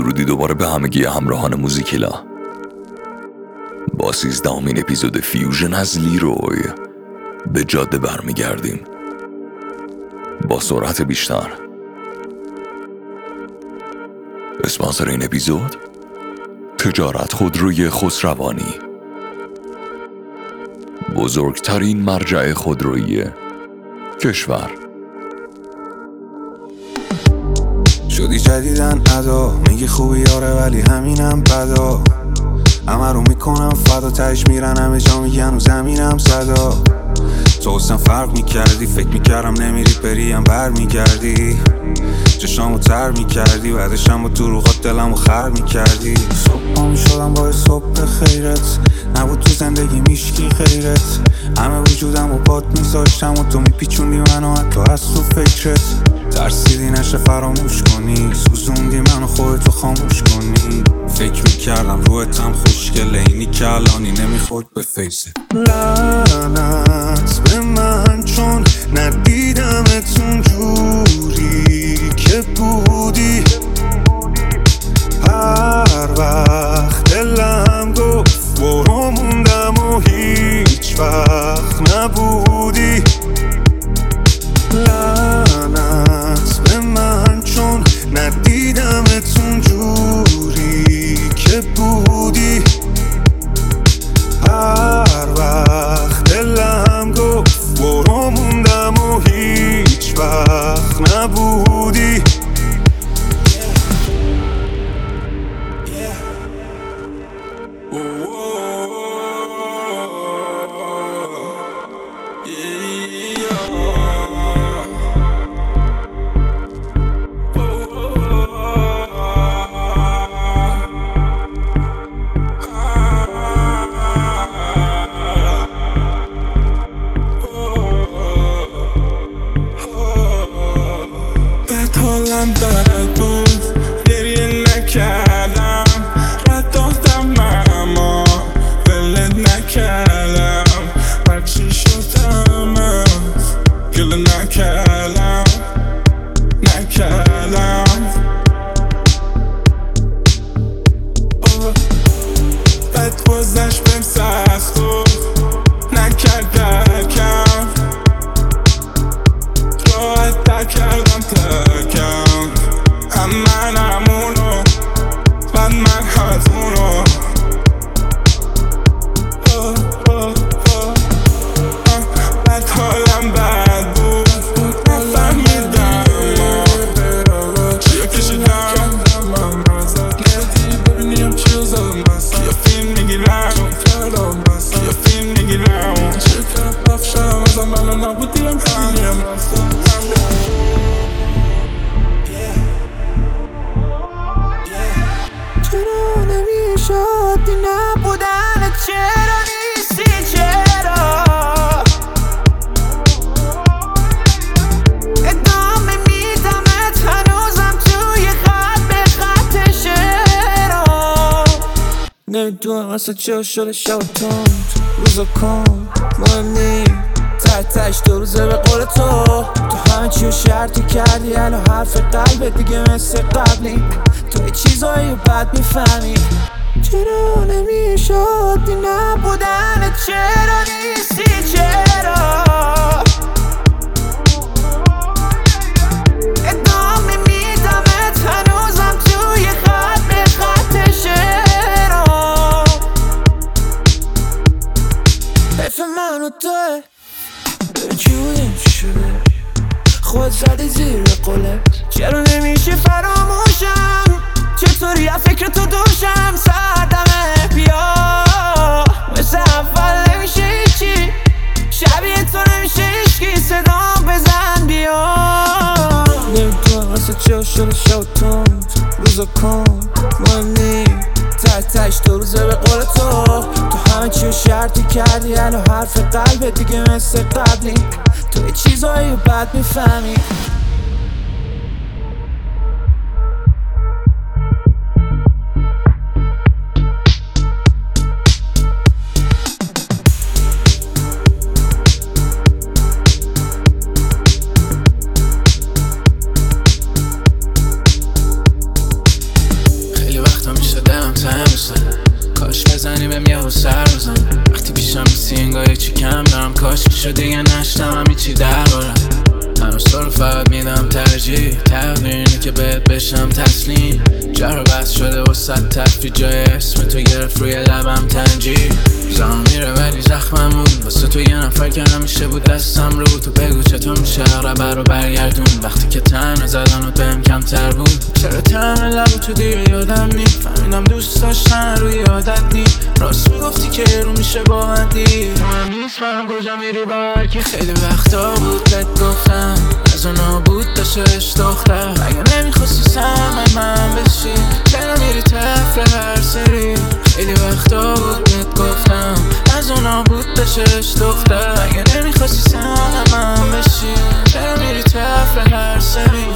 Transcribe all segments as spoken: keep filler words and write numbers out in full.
درودی دوباره به همگی همراهان موزیکیلا. با سیزدهمین اپیزود فیوژن از لیروی به جاده برمیگردیم با سرعت بیشتر. اسپانسر این اپیزود تجارت خودروی خسروانی، بزرگترین مرجع خودرویی کشور. شدی جدیدن ادا، میگی خوبی آره ولی همینم بدا. همه رو میکنم فدا، تهش میرن همه جا میگن و زمینم صدا. تو حسن فرق میکردی، فکر میکردم نمیری بریم بر میگردی. چشامو تر میکردی، بعدشم با دروغات دلمو خر میکردی. صبح میشدم با صبح خیرت، نبود تو زندگی میشکی خیرت. همه وجودم و باد میذاشتم و تو میپیچوندی منو حتی از تو فکرت. ترسیدی نشه فراموش کنی، سوزوندی منو خودتو خاموش کنی. فکر میکردم روحتم خوشگله، اینی که الانی نمیخورد به فیست. لعنت به من چون ندیدمتون جوری که بودی. هر وقت دلم گفت برو موندم و هیچ وقت نبودی. لعنت به من چون ندیدمتون جوری که بودی. هر وقت دلم گفت برو موندم و هیچ وقت نبودی. حالم بد بود، گریه نکردم، رد دادم اما ولت نکردم. برچی شدم گله نکردم نکردم. بد گذشت بهم سخت بود، نکرد درکم، راحت در کردم ترکم. هم من همونو، من من همتونو. بد حالم بد بود، نفهمیدم چیو کشیدم. ندی ببینیم چیو زدم بسم، کیا فیلم میگیرم کیا فیلم میگیرم. چیو کرد رفتشم ازم منو نبودیم همیم رفتم. چرا نمیشد نبودن، چرا نیستی، چرا ادامه میدمت هنوزم توی خط به خط شعرها. نمیدونم اصلا چرا شده شب تند روزا کن مهم نی، ته تهش دو روزه به قول تو. تو همه چیو شرطی کردی، الان حرف قلبت دیگه مثل قبلی. تو یه چیزایی بد میفهمی، چرا نمیشد نبودن، چرا نیستی، چرا ادامه میدمت هنوزم توی خط به خط شعرها. حیف من و توه، به چی بودیم چی شده، خود زدی زیر قلت. چرا نمیشه فراموشم، چطوری از فکر تو دوشم. سردمه بیا، مثل اول نمیشه هیچی، شبیه تو نمیشه عشقی. صدام بزن بیا. نمیدونم اصلا چرا شده شب تند روزا کن مهم نی، ته تهش دو روزه به قول تو. تو همه چیو شرطی کردی، الان حرف قلبت دیگه مثل قبلی. تو یه چیزایی بد میفهمی. شد دیگه نشتم هیچی دربارم. هنوز تو رو فقط میدم ترجیح، تقدیر اینه که بهت بشم تسلیم. جر و بحث شده و صد تفری جای اسم تو گرفت روی لبم تنجیر. زمان میره ولی زخمم بود واسه تو یه نفر که همیشه بود دستم رو. تو بگو چطور میشه اقربه رو برگردون وقتی که تنها زدن و بهم کمتر بود. چرا تنها لب تو دیگه یادم نی، فهمیدم دوست داشتن روی عادت نی. راست میگفتی که رو میشه با هدی، تو هم نیست من کجا میری با هرکی. خیلی وقتا بود بهت گفتم از اونا بود داشتش دختر. اگه نمیخواستی سمن من بشی چرا میری تفره هر سری. خیلی وقتا بود بهت گفتم از اونا بود داشتش دختر. اگه نمیخواستی سمن من بشی چرا میری تفره هر سری.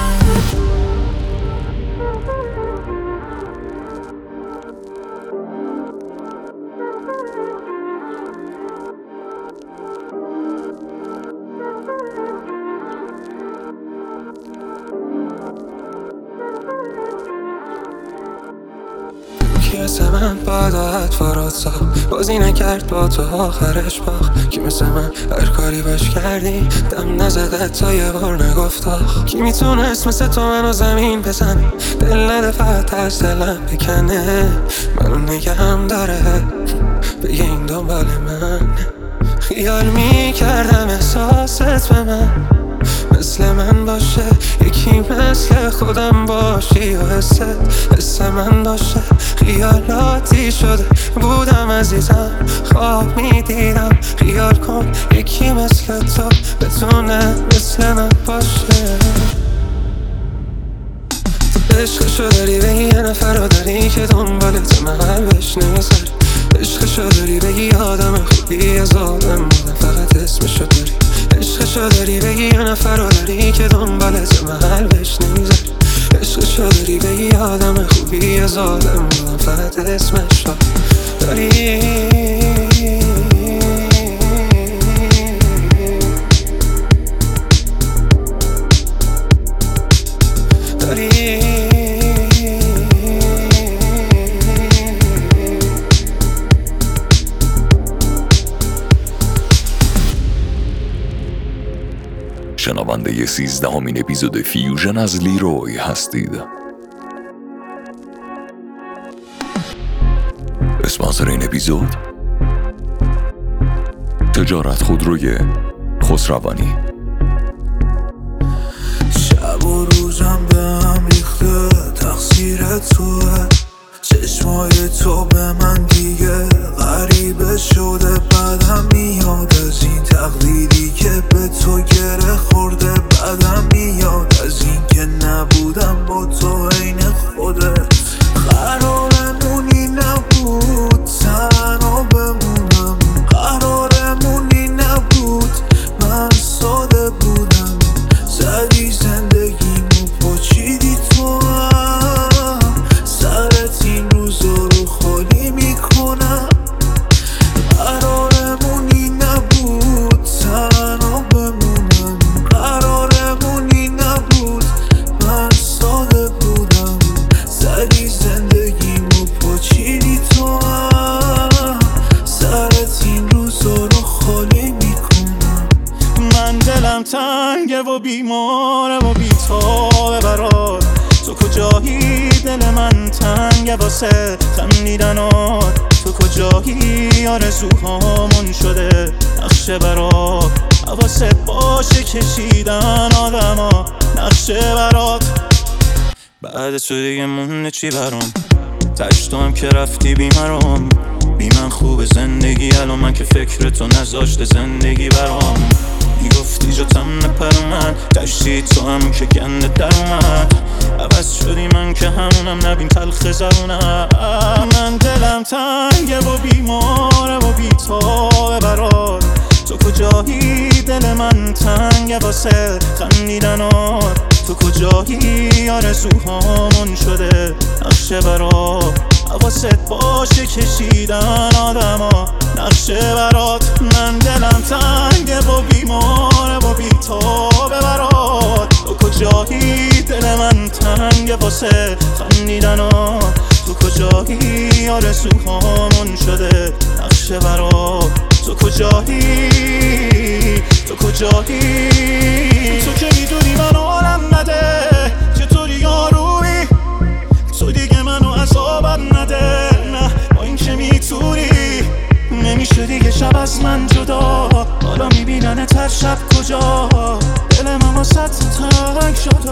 کی مثل من با داعت فراد ساخت، بازی نکرد با تو آخرش باخت. کی مثل من هر کاری باش کردی دم نزد تا یه بار نگفت آخ. کی میتونست مثل تو منو زمین بزنه، دل نده فقط از دلم بکنه. منو نگهم داره بگه این دنبال من. خیال میکردم احساست به من مثل من باشه، یکی مثل خودم باشی و حست حس من باشه. خیالاتی شده بودم عزیزم، خواب میدیدم خیال کن یکی مثل تو بتونه مثل من باشه. تو عشقشو داری بگی یه نفر رو داری که دنبالت محل بهش نمیذاری. عشقشو داری بگی آدم خوبی از آدم بودم فقط اسمشو داری. عشقشو داری بگی یه نفر رو داری که دنبالت محل بهش نمیذاری. عشقشو داری بگی آدم خوبی از آدم بودم فقط اسمشو داری. داری شنونده سیزدهمین اپیزود فیوژن از لیروی هستید. اسپانسر این اپیزود تجارت خودروی خسروانی. شب و روزم به هم ریخته تقصیر توه، چشمای تو به من دیگه غریبه شده. بعدم میاد از این تقلیدی که به تو گره خورده. بعدم میاد از این که نبودم با تو عین خودت. قرارمونی نبود تنها بمونم، قرارمونی نبود من ساده بودم. زدی زندگیمو پاچیدی تو هم، سرت این روزا رو خالی میکنم. قرارمونی نبود تنها بمونم، قرارمونی نبود من ساده بودم. زدی زندگیمو پاچیدی تو هم، سرت این روزا رو خالی میکنم. من دلم تنگه و بیماره و بیتابه برات. تو کجایی دل من تنگه واسه خندیدنات. تو کجایی آرزوهامون شده نقشه برات. حواست باشه کشیدن آدما نقشه برات. بعد تو دیگه مونده چی برام، تش تو هم که رفتی بیمرام. بی من خوب زندگی الان من که فکر تو نذاشته زندگی برام. میگفتی جاتم نپر من تشتی تو هم که گنده در اومد. عوض شدی من که همونم نبین تلخ زبونم. من دلم تنگه و بیماره و بیتابه برات. تو کجایی دل من تنگه واسه خندیدنات. تو کجایی آرزوهامون شده نقشه برات. حواست باشه کشیدن آدما نقشه برات. من دلم تنگه و بیماره و بیتابه برات. تو کجایی دل من تنگه واسه خندیدنات. تو کجایی آرزوهامون شده نقشه برات. تو کجایی تو کجایی تو که میدونی منو حالم نده چطوری یارویی تو دیگه منو عذابم نده نه با این که میتونی نمیشه دیگه شب از من جدا حالا میبینن تر شب کجا دل من واسه تنگ شده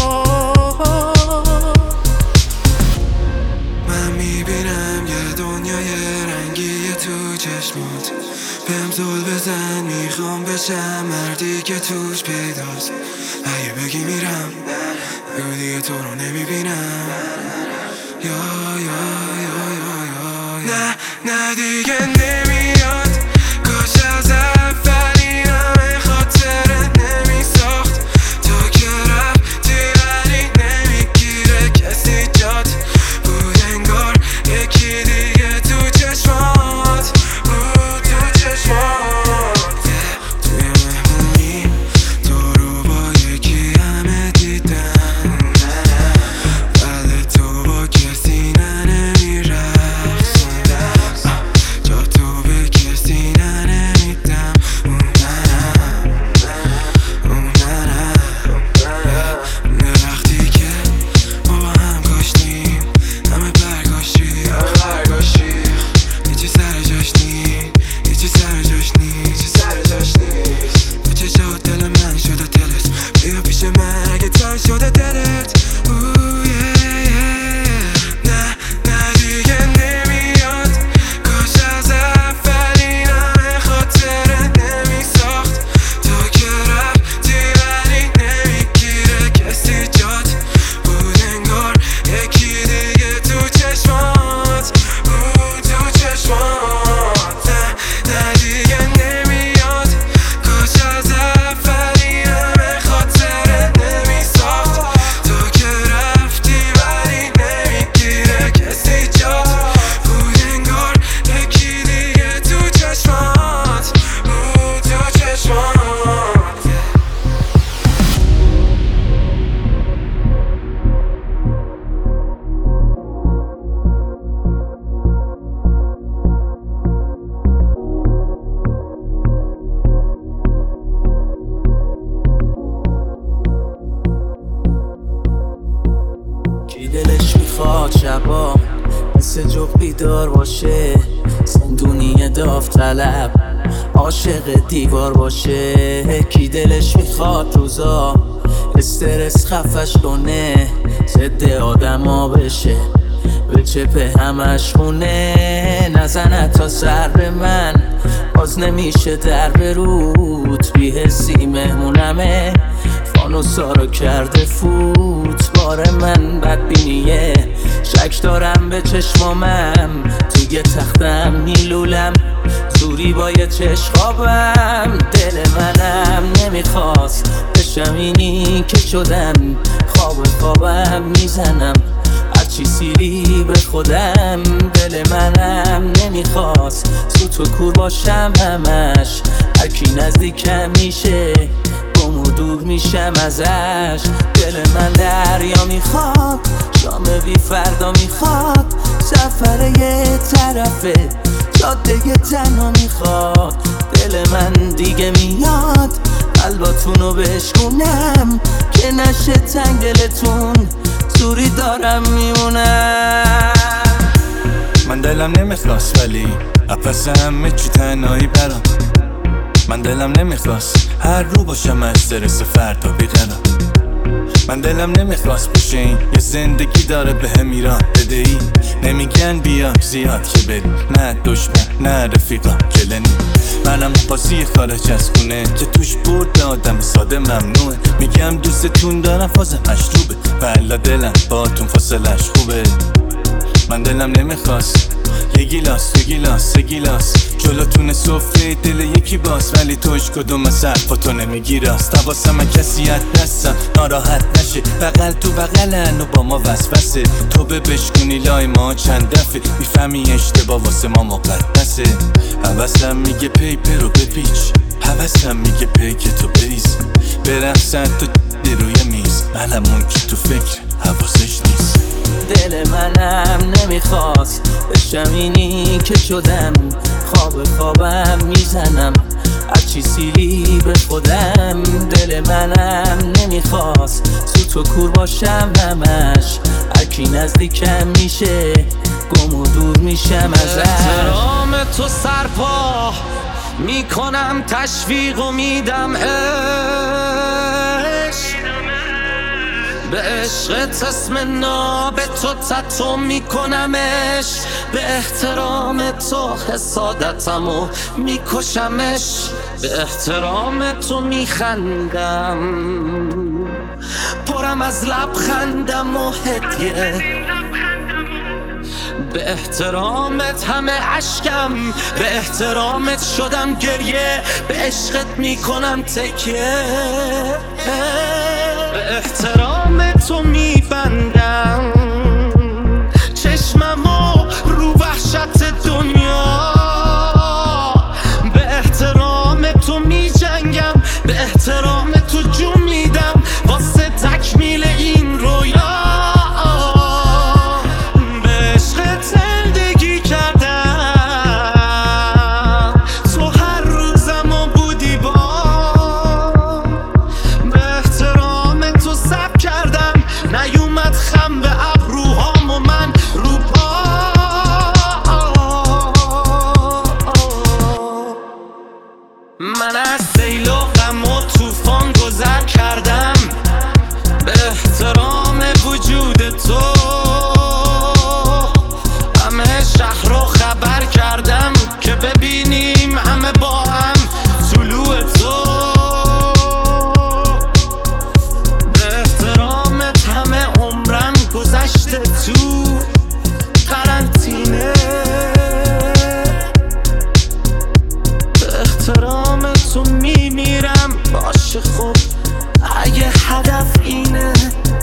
من میبینم یه دنیای رنگی تو چشمات بهم زل بزن میخوام بشم مردی که توش پیداست اگه بگی میرم بگو دیگه تو رو نمیبینم یا یا یا یا یا نه نه دیگه نمیاد کاش از اولی همه خاطرت نمیساخت تو که رفتی ولی نمیگیره کسی جات بود انگار یکی دیگه تو چشمات بود تو چشمات توی مهمونی تو رو با یکی همه دیدن ولی تو با کسی ننمیرخصن جا تو به کسی ننمیدم اون منم اون منم وقتی که ما با هم کاشتیم همه برگاشتی هیچی سر جاش نیست هیچی سر جاش نیست هیچی سر جاش نیست تو چشات دل من شده دلت بیا پیش من اگه تن شده دلت اوه یه یه نه نه دیگه نمیاد کاش از اولی همه خاطرت نمیساخت تو که رفتی ولی نمیگیره کسی جات بود انگار یکی دیگه تو چشمات بود تو چشمات نه نه دیگه نمیاد کاش از اولی همه خاطرت نمیساخت تو که رفتی ولی نمیگیره کسی جات بود انگار یکی دیگه تو چشمات بود تو چشمات کی دلش میخواد شبا مثل جغ بیدار باشه زندونی داوطلب عاشق دیوار باشه کی دلش میخواد روزا استرس خفش کنه ضد آدما بشه به چپه همش خونه نزنه تا سر به من باز نمیشه در بروت بی‌حسی مهمونمه فانوسا رو کرده فوت بار من بدبینیه شک دارم به چشمامم توی تختم میلولم زوری با یه چشخابم دل منم نمیخواست بشم اینی که شدم خواب خوابم میزنم هرچی سیری به خودم دل منم نمیخواست سوت و کور باشم همش هرکی نزدیکم میشه گم و دور میشم ازش دل من دریا میخواد شام بی فردا میخواد سفر یه طرفه جاده تنها میخواد دل من دیگه میاد قلباتونو بشکونم که نشه تنگ دلتون زوری دارم میمونم من دلم نمیخواست ولی اپس همه چی تنهایی برام من دلم نمیخواست هر رو باشم از درس فردا بیقرار من دلم نمیخواست بشه این یه زندگی داره به هم ایران بدهی نمیگن بیا زیاد که بری نه دشمن نه رفیقا کلنی منم پاسی خارج از خونه که توش برد آدم ساده ممنوعه میگم دوستتون دارم فاز مشروبه والا دلم باتون فاصلش خوبه من دلم نمیخواست یه گیلاس یه گیلاس یه گیلاس جلوتون صفره دل یکی باز ولی توش کدوم از حرفاتو نمیگی راست حواسم من کسی از دستم ناراحت نشه بغل تو بغلن و با ما وسوسه تو به بشکونی لای ما چند دفعه میفهمی اشتباه واسه ما مقدسه حواسم میگه پیپر رو بپیچ حواسم میگه پیک تو بریز برقصن تو روی میز منم اون که تو فکر حواسش نیست. دل منم نمیخواست بشم اینی که شدم، خواب خوابم میزنم هرچی سیری به خودم. دل منم نمیخواست سوت و کور باشم همش، هرکی نزدیکم میشه گم و دور میشم ازش. احترام تو سرپا میکنم، تشویق و میدم عشق، به عشقت اسم ناب تو تتو میکنمش، به احترام تو حسادتم و میکشمش، به احترام تو میخندم، پرم از لبخندم و هدیه، به احترامت همه عشقم، به احترامت شدم گریه، به عشقت میکنم تکیه، به احترام تو میبندم چشممو رو وحشت دنیا، به احترام تو میجنگم، به احترام تو جون میدم واسه تکمیل این رویا. من از سیل و غم و طوفان گذر کردم، به احترام وجود تو همه شهر رو خبر کردم که ببینیم همه با هم طلوع تو، به احترامت همه عمرم گذشته تو قرنطینه، احترام تو میمیرم باشه خب اگه هدف اینه.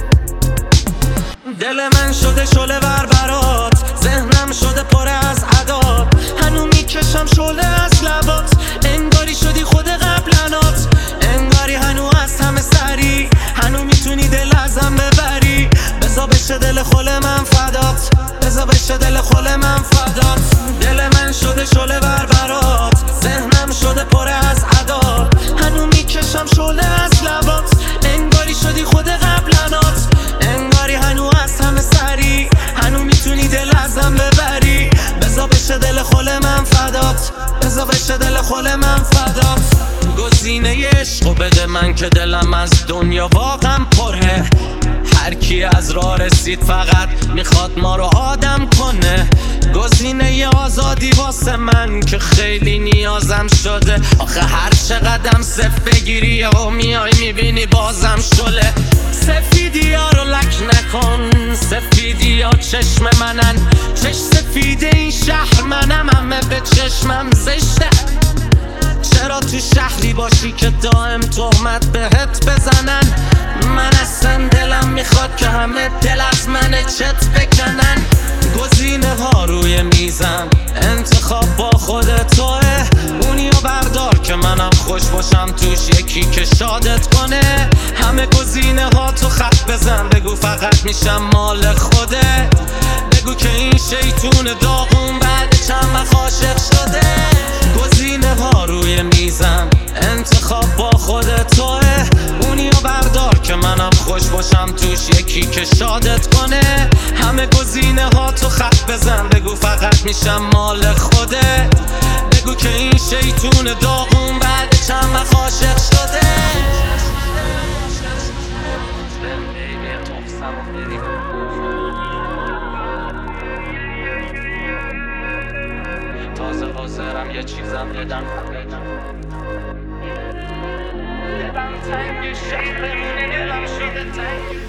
دل من شده شعله ور برات، ذهنم شده پر از عداد، هنو میکشم شعله از لبات، انگاری شدی خود قبلنات، انگاری هنو از همه سری، هنو میتونی دل ازم ببری، بزا بشه دل خل من فدات، بزا بشه دل خل من فدات. دل من شده شعله ور برات، ذهنم شده پر از عداد، هنو میکشم شعله از لبات، انگاری شدی خود قبلنات، انگاری هنو از همه سری، هنو میتونی دل ازم ببری، بزا بشه دل خل من فدات، بزا بشه دل خل من فدات. گزینه عشقو بده من که دلم از دنیا واقعا پره، هر کی از راه رسید فقط میخواد ما رو آدم کنه، گزینه آزادی واسه من که خیلی نیازم شده، آخه هر چقدرم صف بگیری و میای میبینی بازم شله. سفیدی ها رو لک نکن، سفیدی ها چشم منن، چش سفید این شهر منم، همه به چشمم زشته، چرا تو شهری باشی که دائم تهمت بهت بزنن، من اصلا دلم میخواد که همه دل از من چت بکنن. گزینه ها روی میزم، انتخاب با خود توه، اونیو بردار که منم خوش باشم توش، یکی که شادت کنه، همه گزینه ها تو خط بزن، بگو فقط میشم مال خوده، بگو که این شیطون داغون بعد چند وقت عاشق شده. گزینه ها روی میزم، انتخاب با خود توه، اونیو بردار که منم خوش باشم توش، یکی که شادت کنه، همه گزینه ها تو خط بزن، بگو فقط میشم مال خوده، بگو که این شیطون داغون بعد چند وقت عاشق شده. تازه حاضرم یه چیزم بدم، دلم تنگ شهر دلم شده تنگ.